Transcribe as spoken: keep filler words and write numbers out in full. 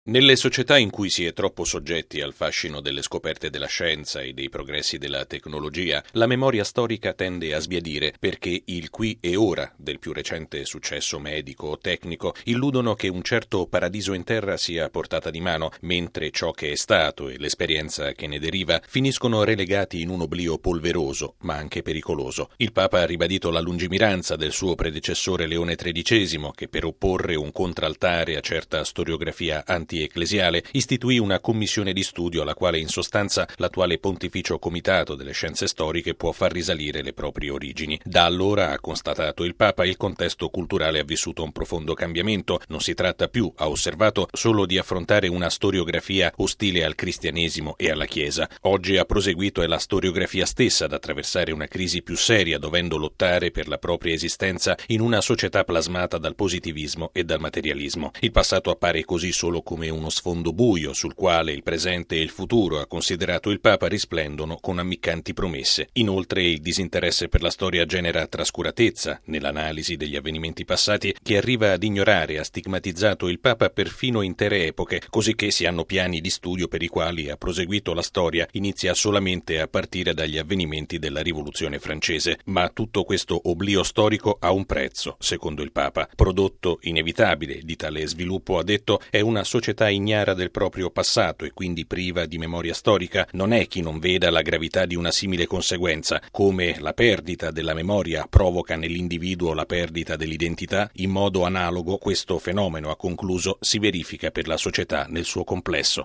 Nelle società in cui si è troppo soggetti al fascino delle scoperte della scienza e dei progressi della tecnologia, la memoria storica tende a sbiadire perché il qui e ora del più recente successo medico o tecnico illudono che un certo paradiso in terra sia a portata di mano, mentre ciò che è stato e l'esperienza che ne deriva finiscono relegati in un oblio polveroso, ma anche pericoloso. Il Papa ha ribadito la lungimiranza del suo predecessore Leone tredicesimo, che per opporre un contraltare a certa storiografia anti ecclesiale, istituì una commissione di studio alla quale in sostanza l'attuale Pontificio Comitato delle Scienze Storiche può far risalire le proprie origini. Da allora, ha constatato il Papa, il contesto culturale ha vissuto un profondo cambiamento. Non si tratta più, ha osservato, solo di affrontare una storiografia ostile al cristianesimo e alla Chiesa. Oggi, ha proseguito, è la storiografia stessa ad attraversare una crisi più seria, dovendo lottare per la propria esistenza in una società plasmata dal positivismo e dal materialismo. Il passato appare così solo come uno sfondo buio sul quale il presente e il futuro, ha considerato il Papa, risplendono con ammiccanti promesse. Inoltre il disinteresse per la storia genera trascuratezza nell'analisi degli avvenimenti passati che arriva ad ignorare, ha stigmatizzato il Papa, perfino intere epoche, così che si hanno piani di studio per i quali, ha proseguito, la storia inizia solamente a partire dagli avvenimenti della Rivoluzione francese. Ma tutto questo oblio storico ha un prezzo, secondo il Papa. Prodotto inevitabile di tale sviluppo, ha detto, è una società ignara del proprio passato e quindi priva di memoria storica. Non è chi non veda la gravità di una simile conseguenza. Come la perdita della memoria provoca nell'individuo la perdita dell'identità, in modo analogo questo fenomeno, ha concluso, si verifica per la società nel suo complesso.